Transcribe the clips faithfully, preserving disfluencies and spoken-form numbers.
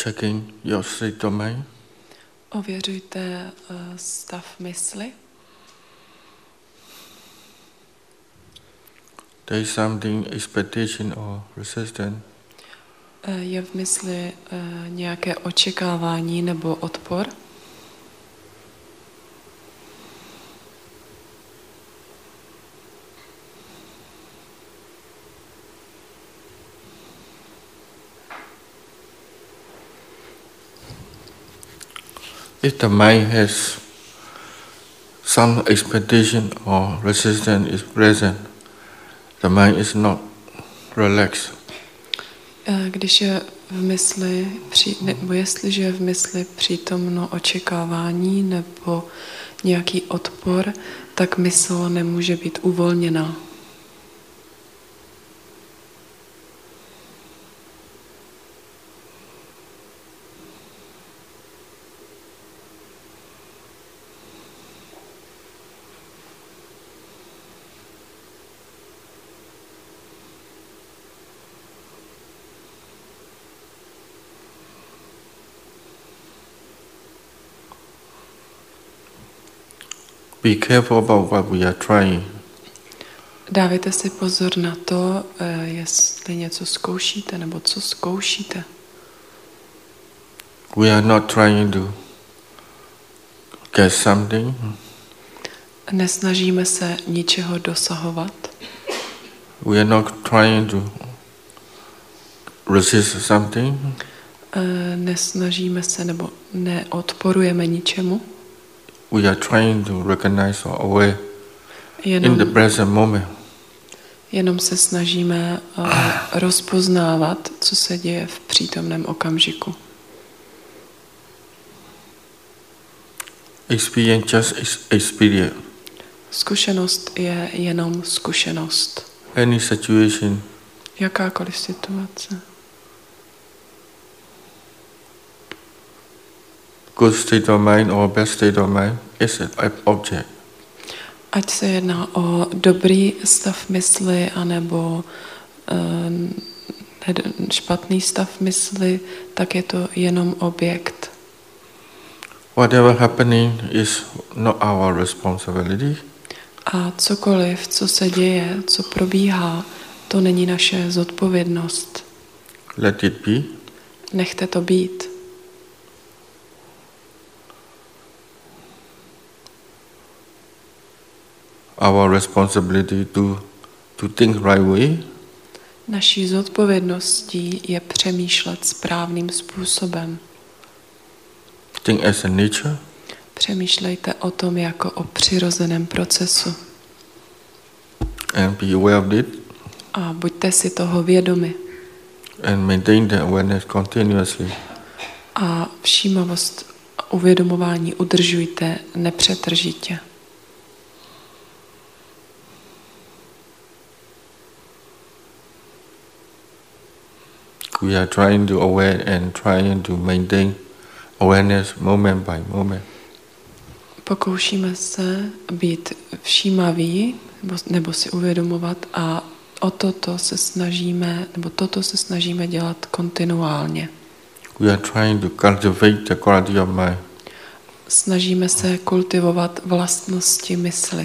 Checking your state domain. Ověřujte uh, stav mysli. There is something expectation or resistance. Uh, je v mysli uh, nějaké očekávání nebo odpor? If the mind has some expectation or resistance is present, the mind is not relaxed. Když je v mysli, nebo jestliže je v mysli přítomno očekávání nebo nějaký odpor, tak mysl nemůže být uvolněná. Be careful about what we are trying. Dávejte si pozor na to, jestli něco zkoušíte nebo co zkoušíte. We are not trying to get something. Nesnažíme se ničeho dosahovat. We are not trying to resist something. Nesnažíme se nebo neodporujeme ničemu. We are trying to recognize or aware Jenom, in the present moment. Jenom se snažíme uh, rozpoznávat, co se děje v přítomném okamžiku. Experience just experience. Zkušenost je jenom zkušenost. Any situation. Jakákoliv situace. Good state of mind or bad state of mind is an object. Ať se jedná o dobrý stav mysli, anebo uh, špatný stav mysli, tak je to jenom objekt. Whatever happening is not our responsibility. A cokoliv, co se děje, co probíhá, to není naše zodpovědnost. Let it be. Nechte to být. Our responsibility to, to think right way. Naší zodpovědností je přemýšlet správným způsobem. Think as a nature. Přemýšlejte o tom jako o přirozeném procesu. And be aware of it. A buďte si toho vědomi. And maintain the awareness continuously. A všímavost a uvědomování udržujte nepřetržitě. We are trying to aware and trying to maintain awareness moment by moment. Pokoušíme se být všímaví nebo, nebo si uvědomovat a o toto se snažíme, nebo toto se snažíme dělat kontinuálně. We are trying to cultivate the quality of mind. Snažíme se kultivovat vlastnosti mysli.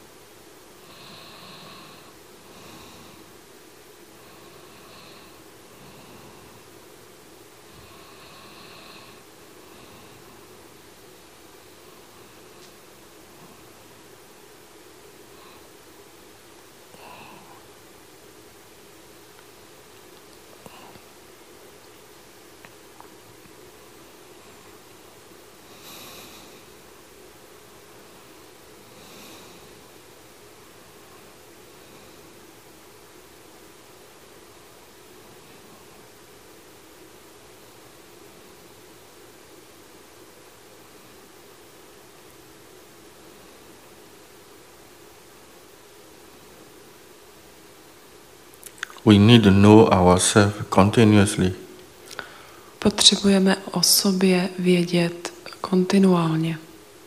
We need to know ourselves continuously. Potřebujeme o sobě vědět kontinuálně.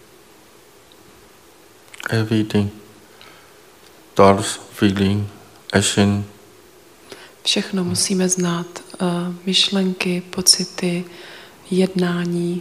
Everything. Thoughts, feeling, action. Všechno musíme znát. Uh, myšlenky, pocity, jednání.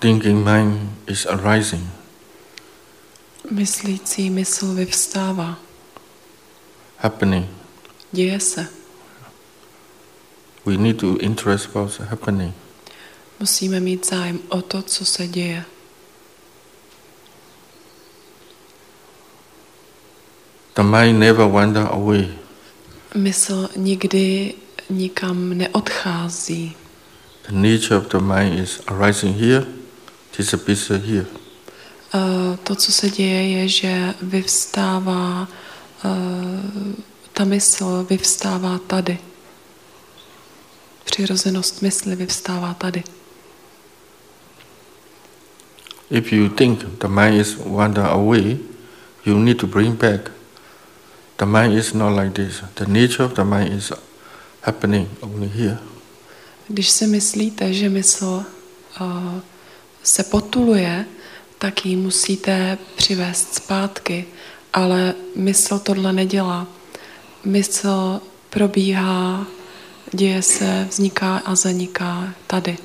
thinking mind is arising. Myslící mysl vyvstává. Happening. Děje se. We need to interest what's happening. Musíme mít zájem o to, co se děje. The mind never wander away. Mysl nikdy nikam neodchází. The nature of the mind is arising here, disappears here. Uh, to, co se děje, je, že vyvstává, uh, ta mysl vyvstává tady. Přirozenost mysli vyvstává tady. If you think the mind is wander away, you need to bring back. The mind is not like this. The nature of the mind is happening only here. Když si myslíte, že mysl uh, se potuluje, tak ji musíte přivést zpátky, ale mysl tohle nedělá. Mysl probíhá, děje se, vzniká a zaniká tady.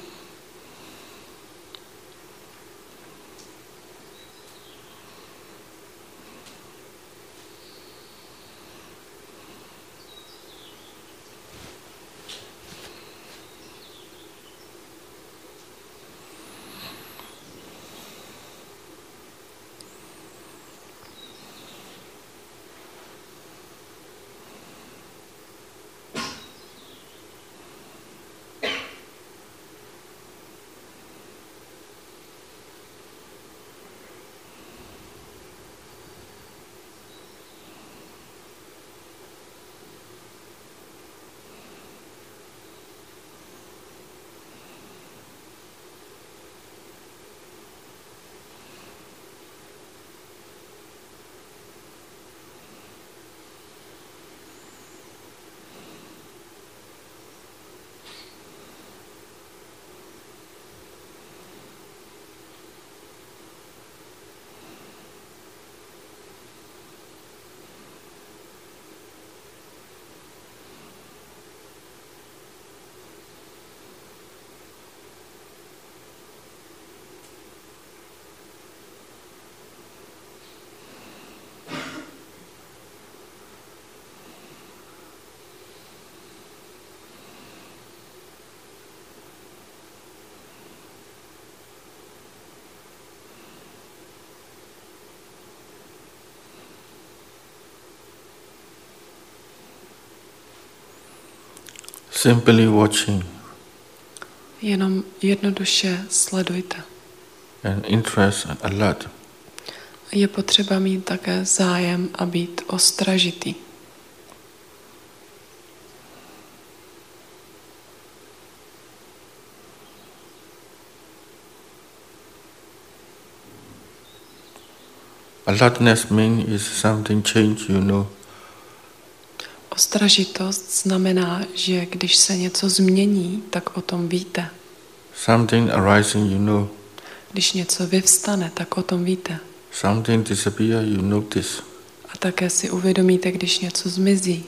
Simply watching. Jenom jednoduše sledujte. And interest and alert. Je potřeba mít také zájem a být ostražitý. Alertness means is something change, you know. Ostražitost znamená, že když se něco změní, tak o tom víte. Something arising, you know. Když něco vyvstane, tak o tom víte. Something disappear, you notice. A také si uvědomíte, když něco zmizí.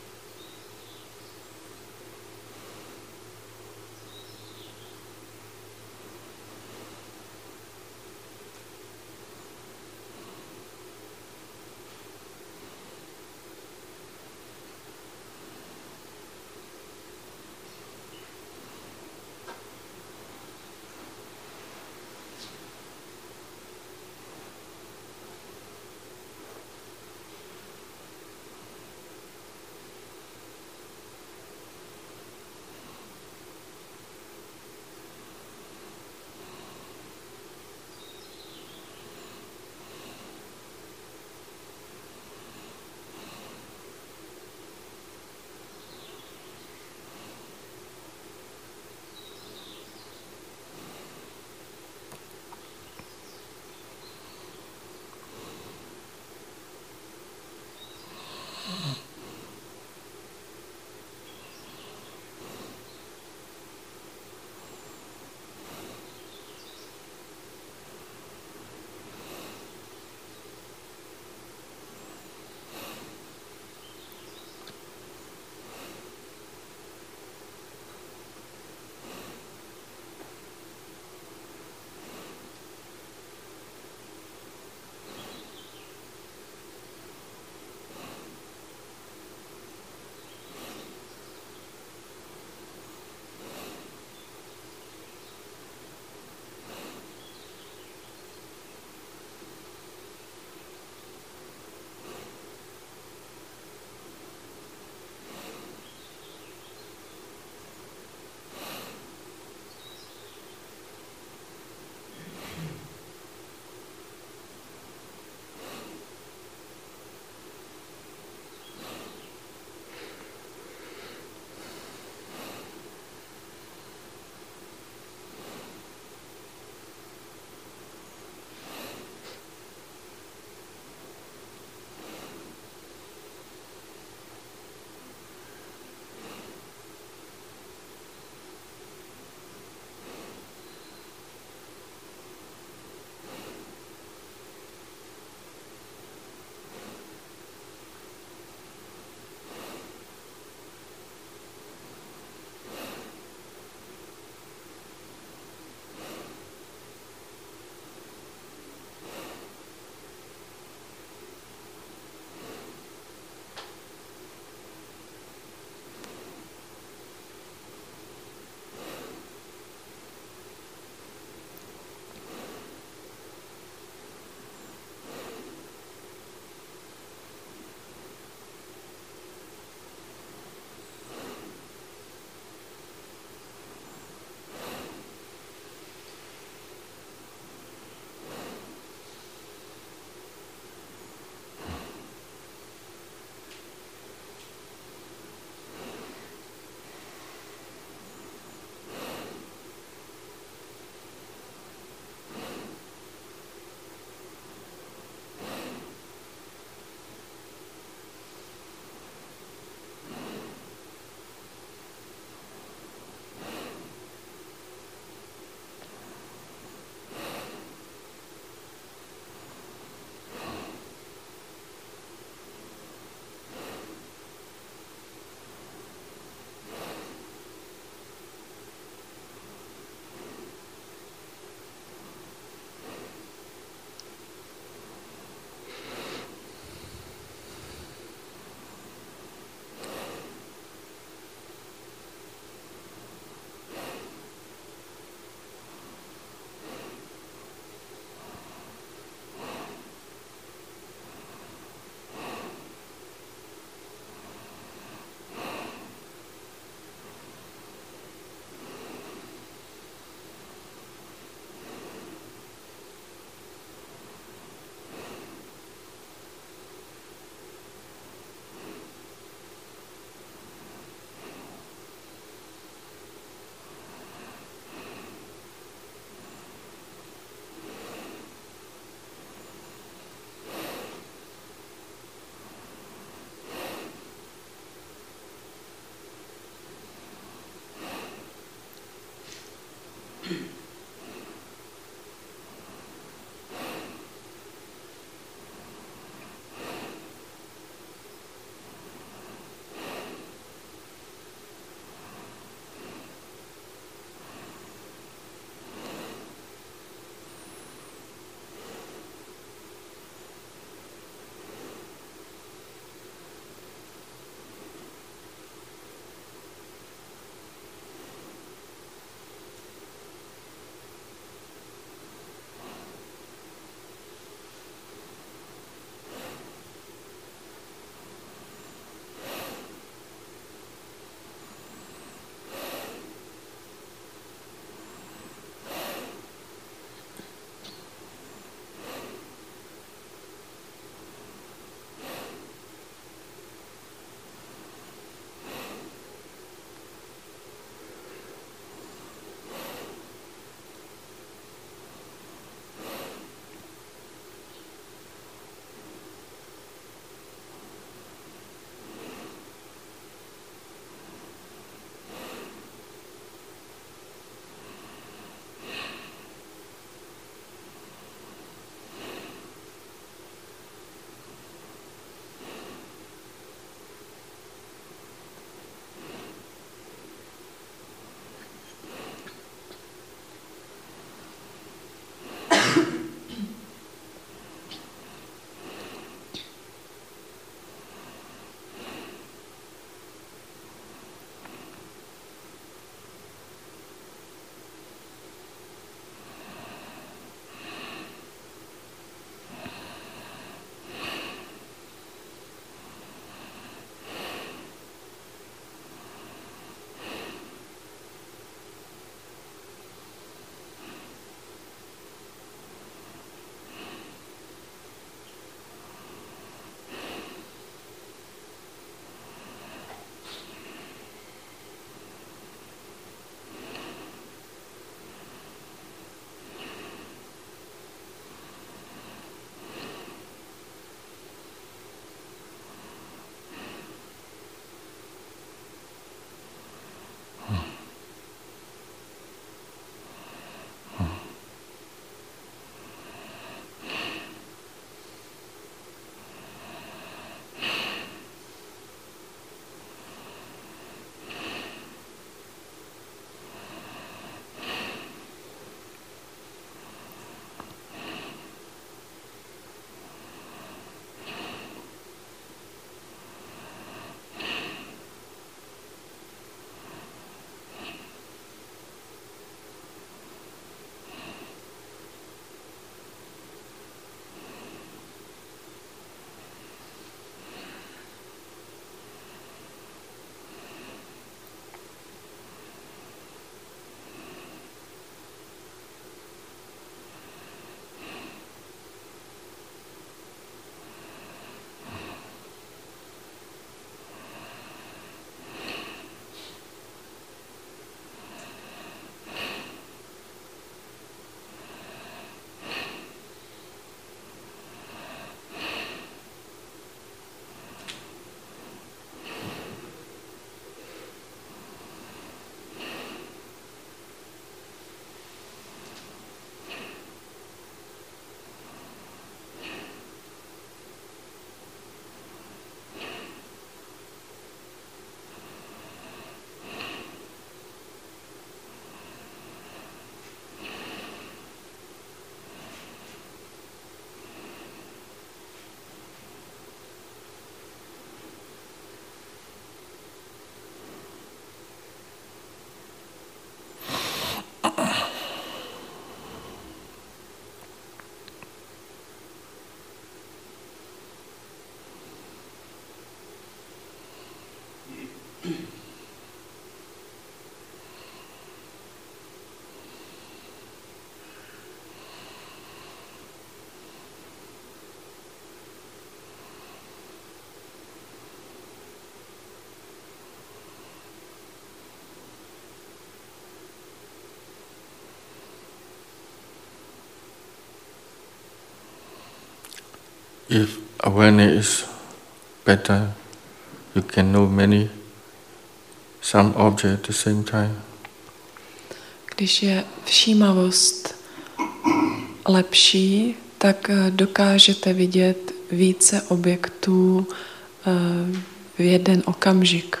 If awareness is better, you can know many, some objects at the same time. Když je všímavost lepší, tak dokážete vidět více objektů v jeden okamžik.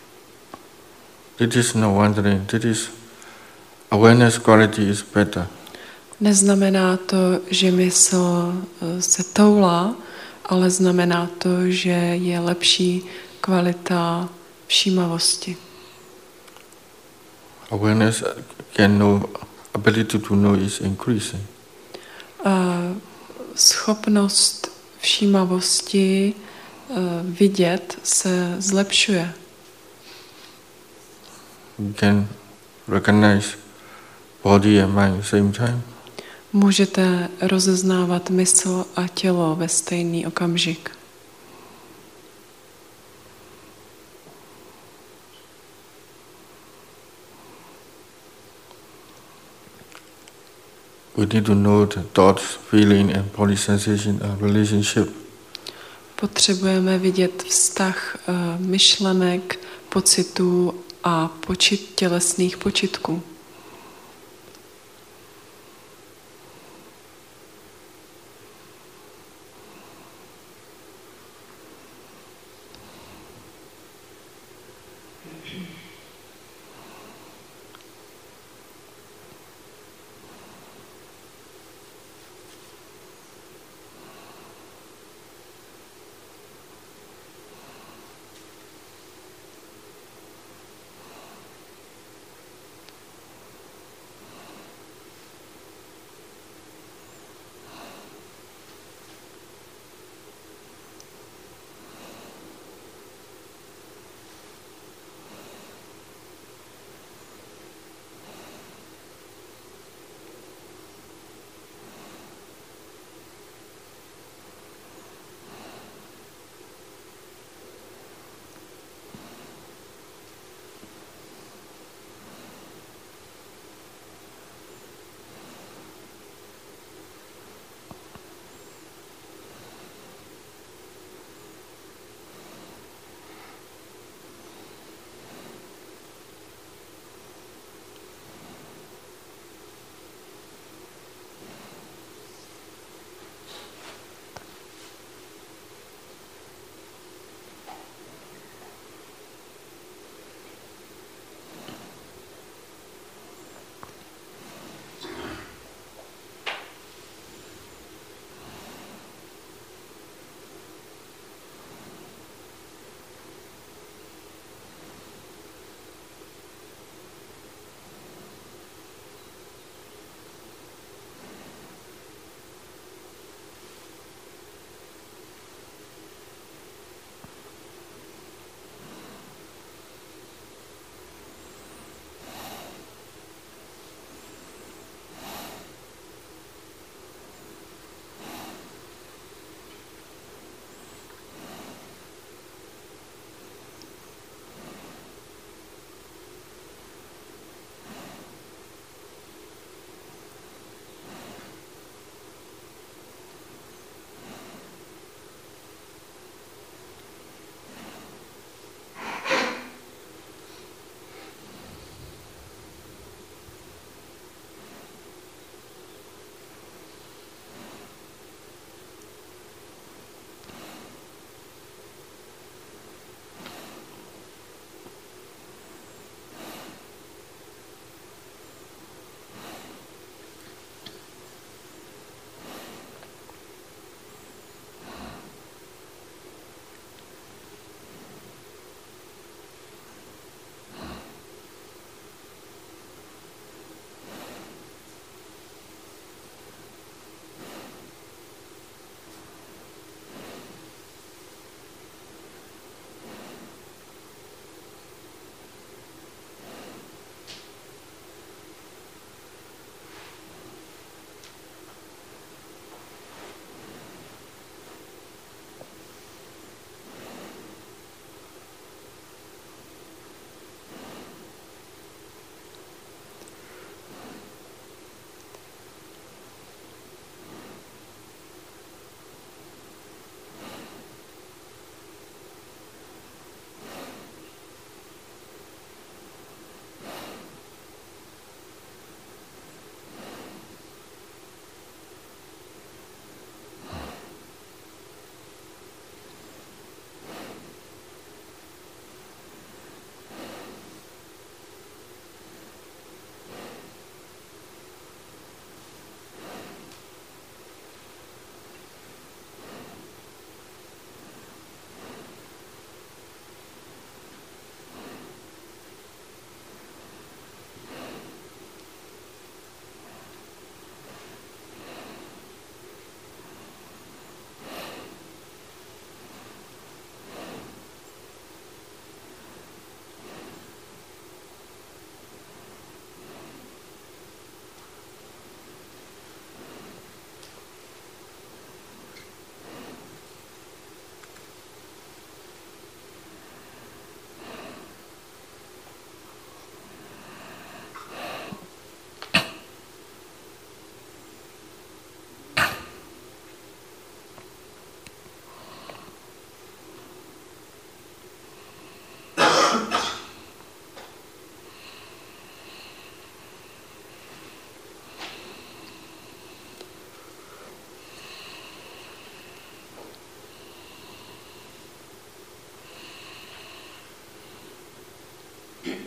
It is no wondering. It is awareness quality is better. Neznamená to, že mysl se toulá, ale znamená to, že je lepší kvalita všímavosti. Awareness can know, ability to know is increasing. A schopnost všímavosti vidět se zlepšuje. You can recognize body and mind at the same time. Můžete rozeznávat mysl a tělo ve stejný okamžik. We need to know the thoughts, feeling and body sensation and relationship. Potřebujeme vidět vztah uh, myšlenek, pocitů a počit, tělesných počitků.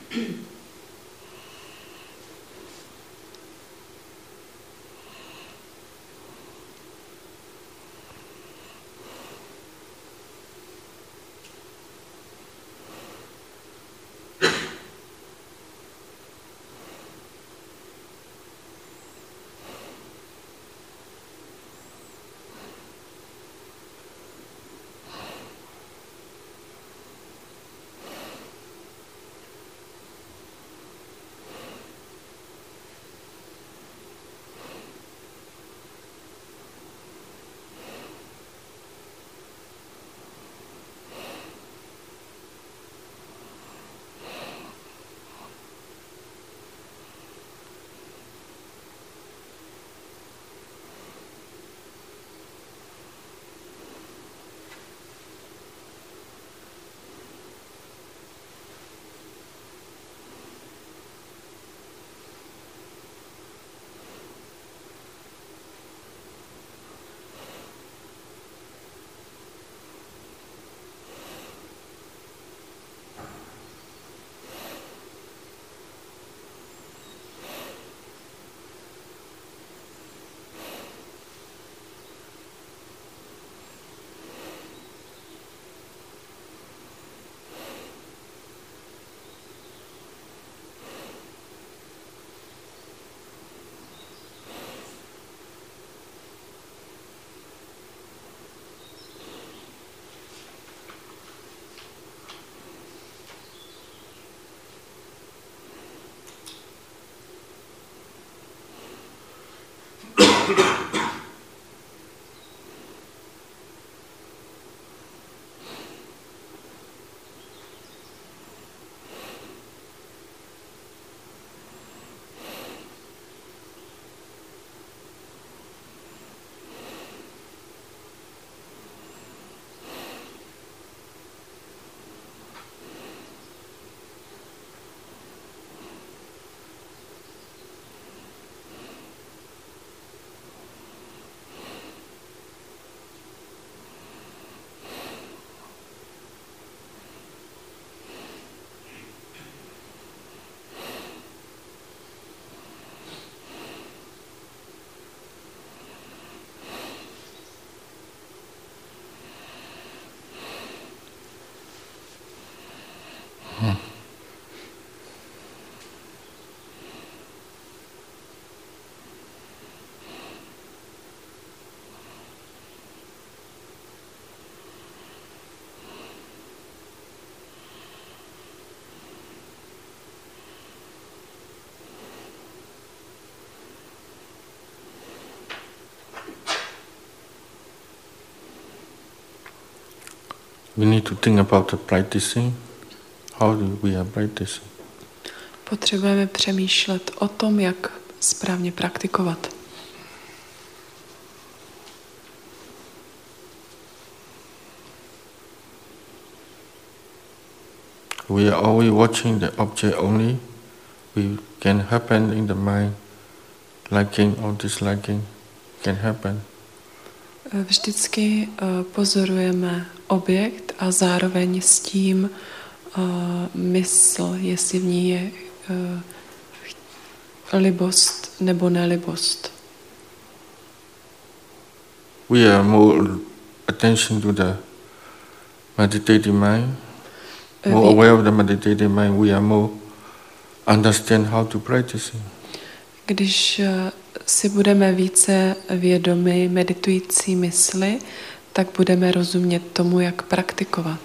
We need to think about the practicing. How do we are practicing? Potřebujeme přemýšlet o tom, jak správně praktikovat. We are always watching the object only. We can happen in the mind, liking or disliking can happen. Vždycky uh, pozorujeme objekt a zároveň s tím uh, mysl, jestli v ní je uh, libost nebo nelibost. We are more attention to the meditative mind, more uh, aware of the meditative mind. We are more understand how to practice it. Když uh, si budeme více vědomi meditující mysli, tak budeme rozumět tomu, jak praktikovat.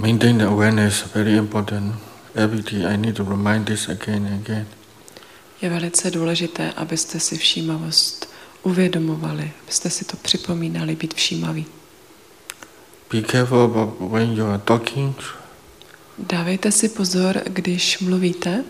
Maintain the awareness, very important. Every day I need to remind this again and again. Je velice důležité, abyste si všímavost uvědomovali, abyste si to připomínali, být všímaví. Be careful about when you are talking. Dávejte si pozor, když mluvíte.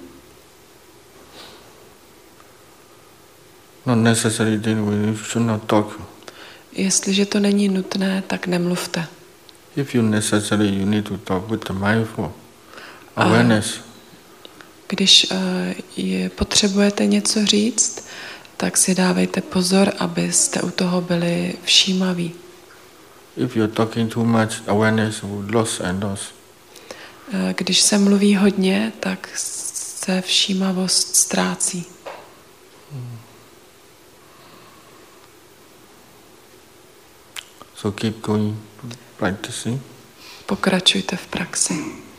Not necessary, then we should not talk. Jestliže to není nutné, tak nemluvte. If you necessary, you need to talk with the mindful awareness. A když uh, je, potřebujete něco říct, tak si dávejte pozor, abyste u toho byli všímaví. If you're talking too much, awareness will lose and lose. Uh, když se mluví hodně, tak se všímavost ztrácí. Hmm. So keep going, practicing. Pokračujte v praxi.